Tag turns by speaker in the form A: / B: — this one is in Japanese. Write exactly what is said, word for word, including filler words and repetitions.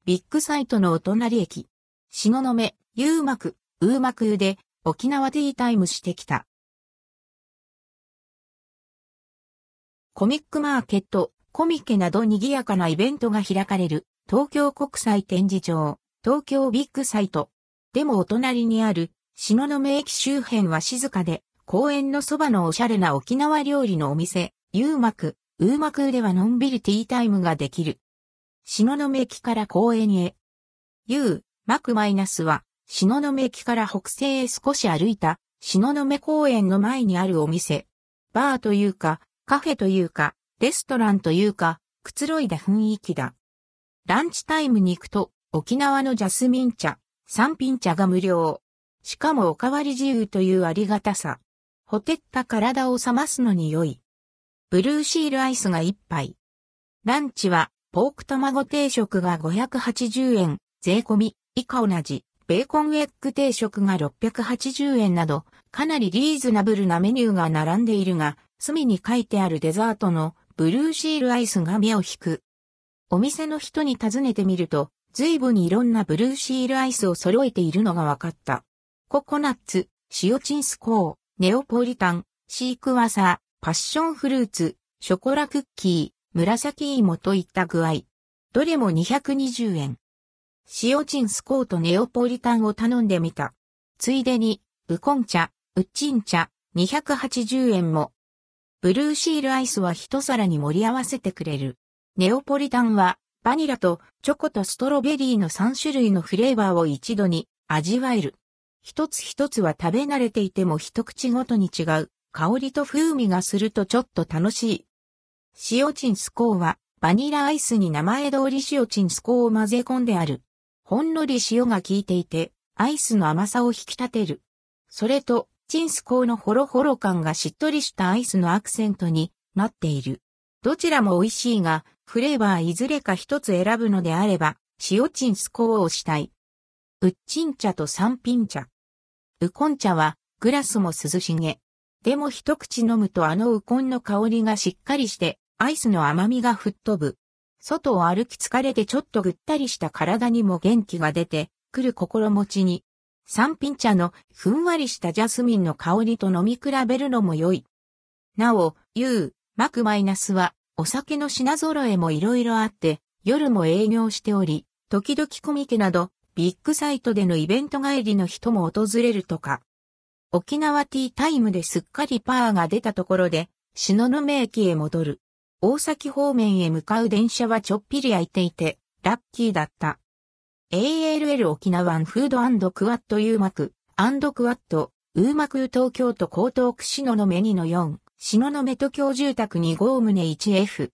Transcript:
A: ビッグサイトのお隣駅。東雲、ゆうまく、うーまくで沖縄ティータイムしてきた。コミックマーケット、コミケなど賑やかなイベントが開かれる東京国際展示場、東京ビッグサイト。でもお隣にある東雲駅周辺は静かで、公園のそばのおしゃれな沖縄料理のお店、ゆうまく、うーまくではのんびりティータイムができる。東雲駅から公園へ。ゆうまくマイナスは、東雲駅から北西へ少し歩いた、東雲公園の前にあるお店。バーというか、カフェというか、レストランというか、くつろいだ雰囲気だ。ランチタイムに行くと、沖縄のジャスミン茶、三品茶が無料。しかもおかわり自由というありがたさ。ほてった体を冷ますのに良い。ブルーシールアイスが一杯。ランチは、ポーク卵定食がごひゃくはちじゅうえん、税込み、以下同じ、ベーコンエッグ定食がろっぴゃくはちじゅうえんなど、かなりリーズナブルなメニューが並んでいるが、隅に書いてあるデザートのブルーシールアイスが目を引く。お店の人に尋ねてみると、随分いろんなブルーシールアイスを揃えているのが分かった。ココナッツ、塩チンスコー、ネオポリタン、シークワサー、パッションフルーツ、ショコラクッキー、紫芋といった具合。どれもにひゃくにじゅうえん。塩チンスコーとネオポリタンを頼んでみた。ついでに、ウコン茶、ウッチン茶、にひゃくはちじゅうえんも。ブルーシールアイスは一皿に盛り合わせてくれる。ネオポリタンは、バニラとチョコとストロベリーのさん種類のフレーバーを一度に味わえる。一つ一つは食べ慣れていても一口ごとに違う香りと風味がするとちょっと楽しい。塩チンスコーはバニラアイスに名前通り塩チンスコーを混ぜ込んである。ほんのり塩が効いていてアイスの甘さを引き立てる。それとチンスコーのホロホロ感がしっとりしたアイスのアクセントになっている。どちらも美味しいがフレーバーいずれか一つ選ぶのであれば塩チンスコーをしたい。ウッチン茶と三品茶。ウコン茶はグラスも涼しげ。でも一口飲むとあのウコンの香りがしっかりしてアイスの甘みが吹っ飛ぶ。外を歩き疲れてちょっとぐったりした体にも元気が出てくる心持ちに。三品茶のふんわりしたジャスミンの香りと飲み比べるのも良い。なお、ゆうまくマイナスはお酒の品揃えもいろいろあって夜も営業しており、時々コミケなどビッグサイトでのイベント帰りの人も訪れるとか。沖縄ティータイムですっかりパーが出たところで、東雲駅へ戻る。大崎方面へ向かう電車はちょっぴり空いていて、ラッキーだった。エーエルエル 沖縄フード&クワッドユーマク、&クワッド、ウーマク東京都江東区東雲にのよん、東雲都京住宅にごとういちエフ。